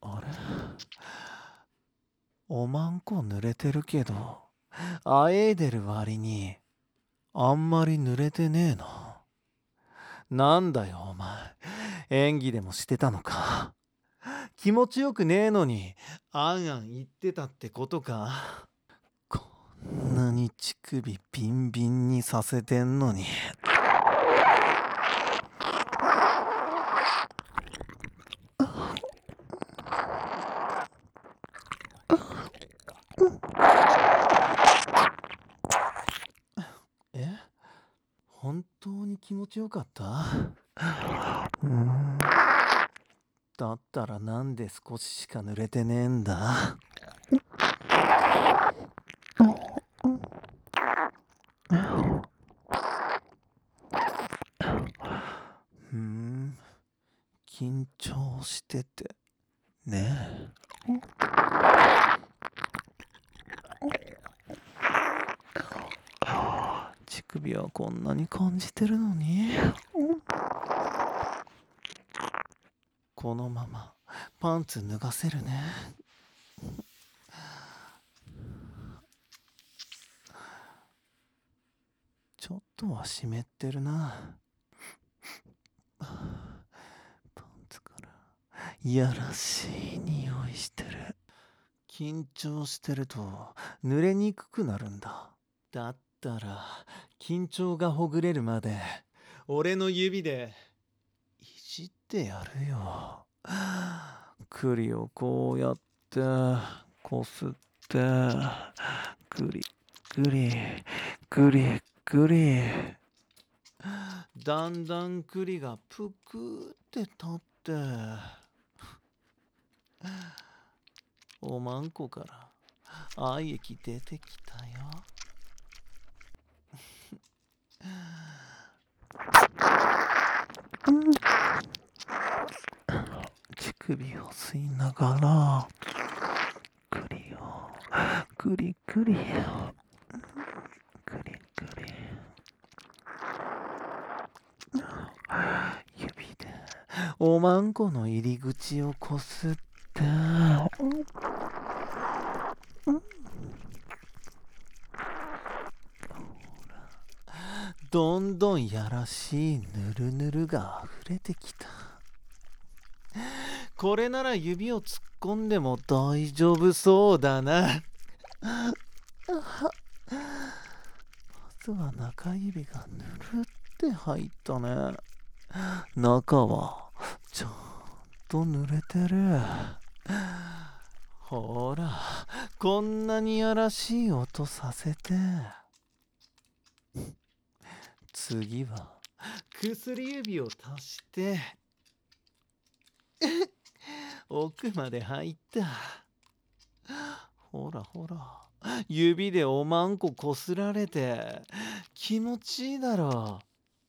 あれ、おまんこ濡れてるけど、あえいでる割に、あんまり濡れてねえな。なんだよお前、演技でもしてたのか。気持ちよくねえのに、あんあん言ってたってことか。こんなに乳首ビンビンにさせてんのに。え、本当に気持ちよかった？だったらなんで少ししか濡れてねえんだ？緊張しててね。乳首はこんなに感じてるのに。このままパンツ脱がせるね。ちょっとは湿ってるな。パンツからいやらしい匂いしてる。緊張してると濡れにくくなるんだ。だったら緊張がほぐれるまで俺の指でいじってやるよ。栗をこうやってこすってグリグリグリグリ。だんだん栗がぷくって立っておまんこから愛液出てきたよ。乳首を吸いながら栗をグリグリグリグリ指でおまんこの入り口をこすってどんどんやらしいぬるぬるが溢れてきた。これなら指を突っ込んでも大丈夫そうだな。まずは中指がぬるって入ったね。中はちゃんと濡れてる。ほら、こんなにやらしい音させて。次は薬指を足して奥まで入った。ほらほら、指でおまんここすられて気持ちいいだろ。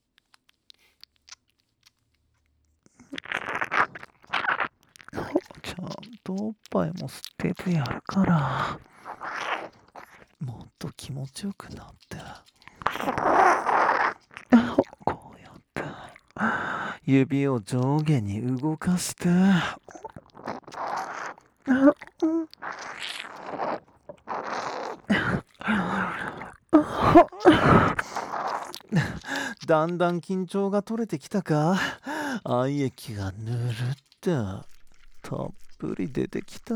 ちゃんとおっぱいも吸っててやるから、もっと気持ちよくなって。こうやって指を上下に動かしてだんだん緊張が取れてきたか。愛液がぬるってたっぷり出てきた。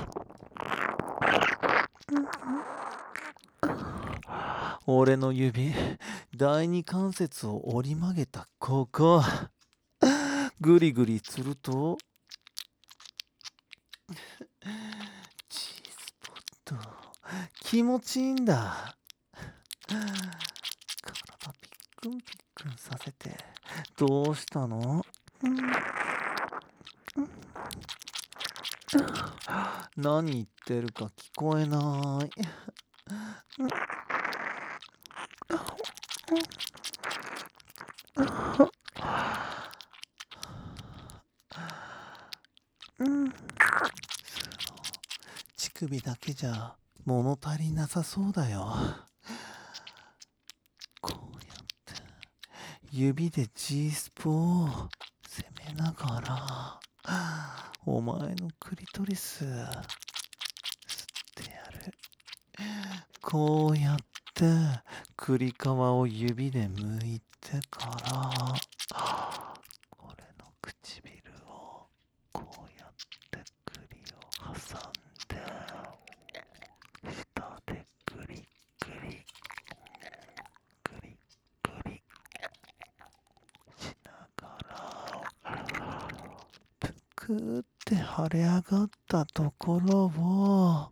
俺の指、第二関節を折り曲げたここ、ぐりぐりすると G スポット気持ちいいんだ。体ピックンピックンさせてどうしたの？何言ってるか聞こえない。乳首だけじゃ物足りなさそうだよ。こうやって指で G スポを攻めながらお前のクリトリス吸ってやる。こうやって栗皮を指で剥いてから俺の唇をこうやって栗を挟んで下でグリグリグリグリしながらぷくーって腫れ上がったところを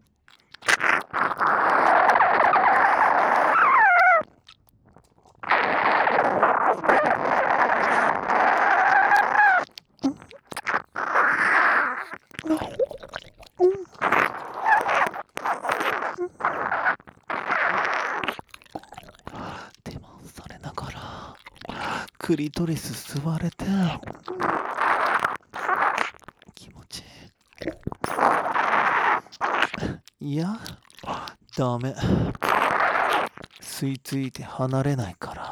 手回されながらクリトリス吸われて気持ちいい。いやダメ、吸い付いて離れないから。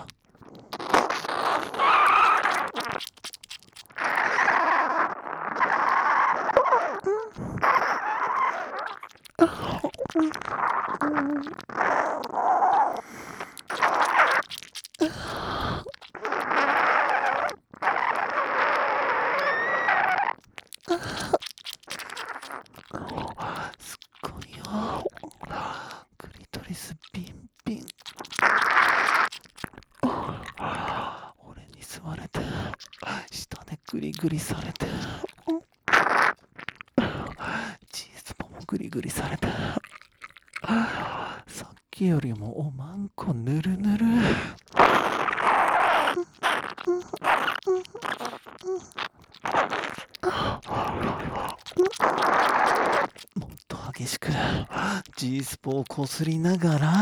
すっごいよ、クリトリスピンピン。俺に吸われて下でグリグリされてチーズもグリグリされてさっきよりもおまんこぬるぬる。もっと激しく G スポをこすりながら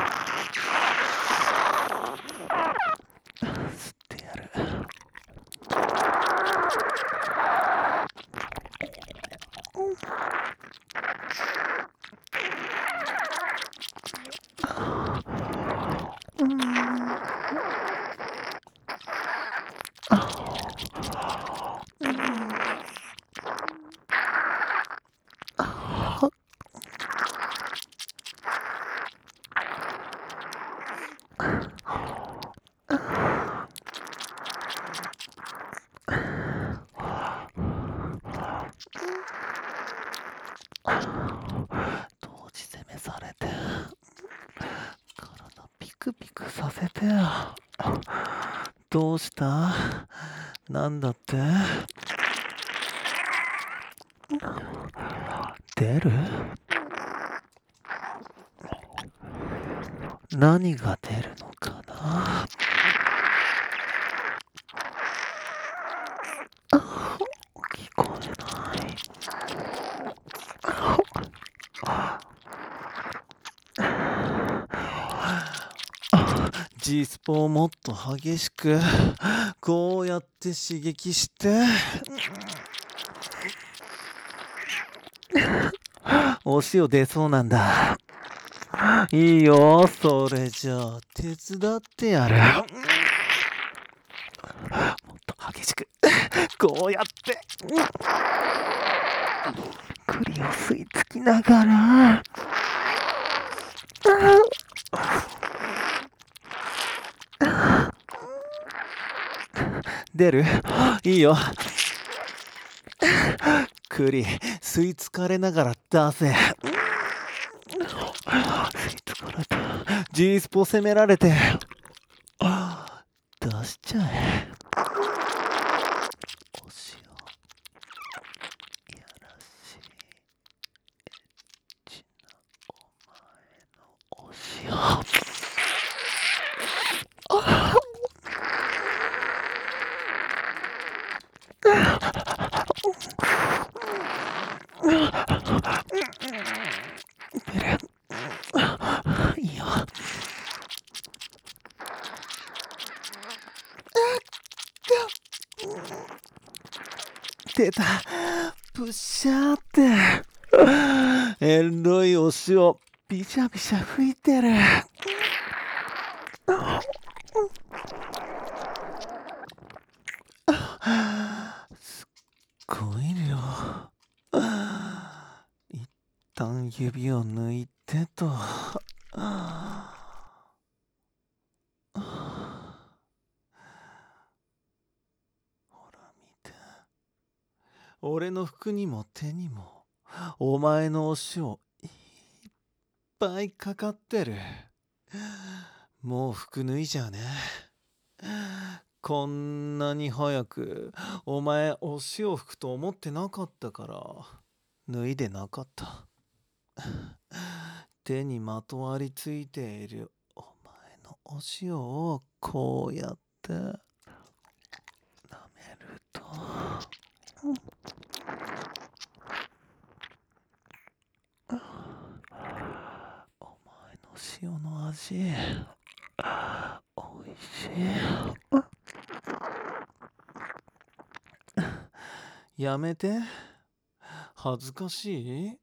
吸ってやる。同時攻めされて体ピクピクさせて。どうした？なんだって？出る？何が出るのかな？聞こえない。G スポをもっと激しくこうやって刺激してお塩出そうなんだ。いいよ、それじゃあ手伝ってやる。もっと激しくこうやって栗を吸い付きながら出る？いいよ。栗吸い付かれながら出せ。吸い付かれた。G スポ攻められて出しちゃえ。お塩やらしいエッチなお前のお塩。いいよ。出た。プシャーって。エロいお塩ビシャビシャ吹いてる。すっごい量。 旦指を抜いてと。ほら見て。俺の服にも手にも、お前のお塩いっぱいかかってる。もう服脱いじゃね。こんなに早くお前お塩吹くと思ってなかったから脱いでなかった。手にまとわりついているお前のお塩をこうやって舐めると、お前の塩の味おいしい。やめて。恥ずかしい？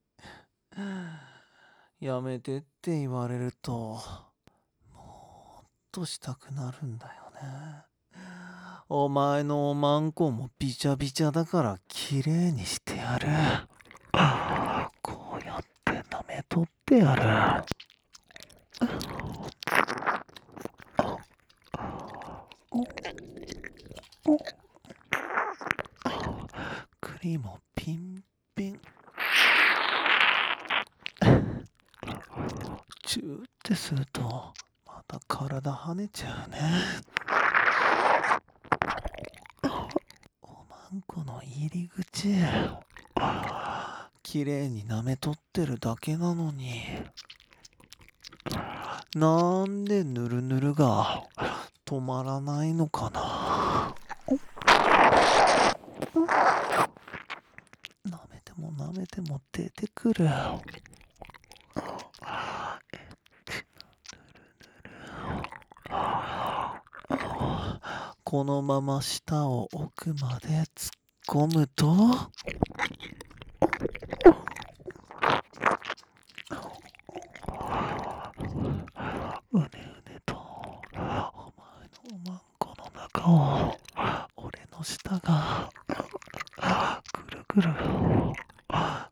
やめてって言われるともっとしたくなるんだよね。お前のおまんこもびちゃびちゃだからきれいにしてやる。こうやって舐めとってやる。栗もピンピン。チューってするとまた体跳ねちゃうね。おまんこの入り口きれいに舐めとってるだけなのに、なんでぬるぬるが止まらないのかな。舐めても舐めても出てくる。このまま舌を奥まで突っ込むと、うねうねとお前のおまんこの中を俺の舌がぐるぐる。おまん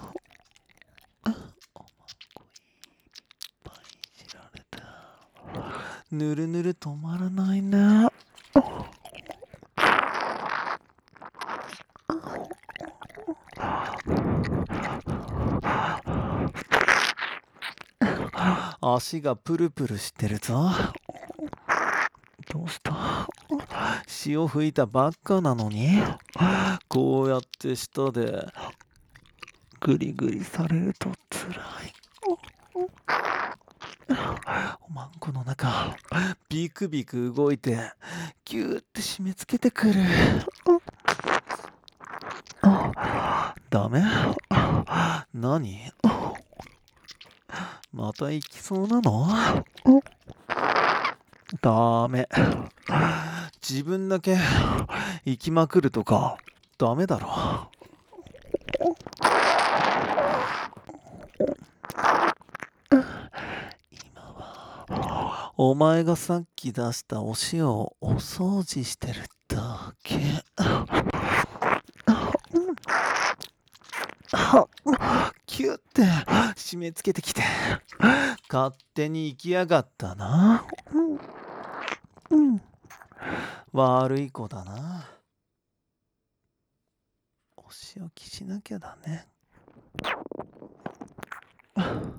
こいっぱいいじられてぬるぬる止まらないね。足がプルプルしてるぞ。どうした？潮吹いたばっかなのに、こうやって舌でグリグリされるとつらい。おまんこの中ビクビク動いてギューって締め付けてくる。ダメ？何？また行きそうなの？ダメ。自分だけ行きまくるとかダメだろ。今はお前がさっき出したお塩をお掃除してるだけ。キュッて締め付けてきて勝手に行きやがったな。悪い子だな。お仕置きしなきゃだね。